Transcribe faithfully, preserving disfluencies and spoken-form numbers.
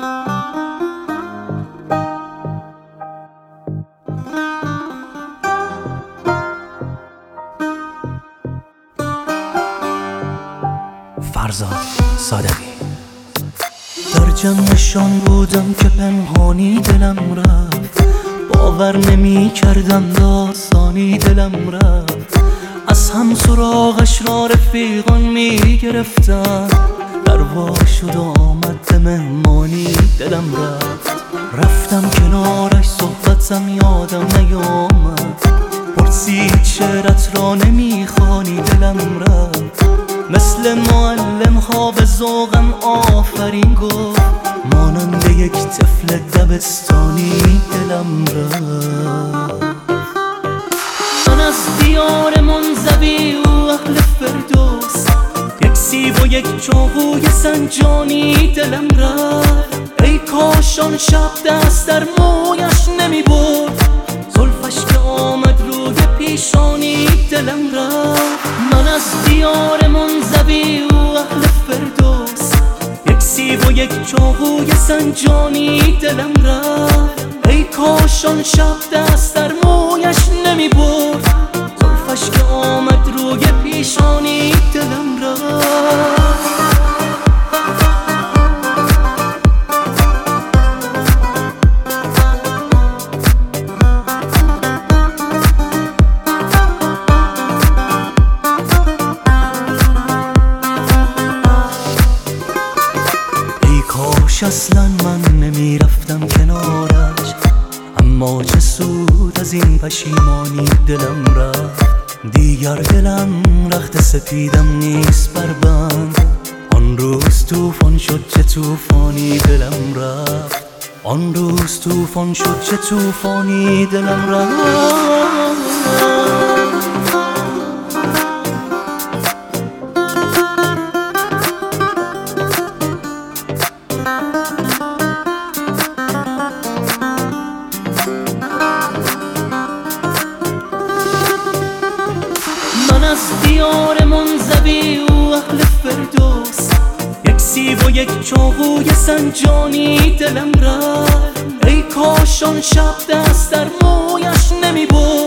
فرزاد صادقی. در جمعشان بودم که پنهانی دلم رفت، باور نمی کردم داستانی دلم رفت. از هم سراغش را رفیقان می گرفتن، دروا شد آمد به مهمانی دلم رفت. رفتم کنارش صحبتم یادم نیامد، پرسید شعرت را نمی خوانی دلم رفت. مثل معلم ها به ذوقم آفرین گفت، مانند یک طفل دبستانی دلم رفت. من از دیار منزوی و اهل فردوس، یک سیب و یک چاقوی سنجانی دلم رفت. ای کاش آن شب دست در مویش نمی برد، زلفش که آمد روی پیشانی دلم رفت. من از دیار منزوی و اهل فردوس، یک سیب و یک چاقوی سنجانی دلم رفت. ای کاش آن شب دست در مویش نمی برد، زلفش که آمد روی پیشانی دلم رفت. اصلا من نمی رفتم کنارش، اما چه سود از این پشیمانی دلم رفت. دیگر دلم رخت سپیدم نیست بر بند، آن روز توفان شد چه توفانی دلم رفت. آن روز توفان شد چه توفانی دلم رفت. از دیار منزوی و اهل فردوس، یک سیب و یک چاقوی سنجانی دلم رفت. ای کاش آن شب دست در مویش نمی برد،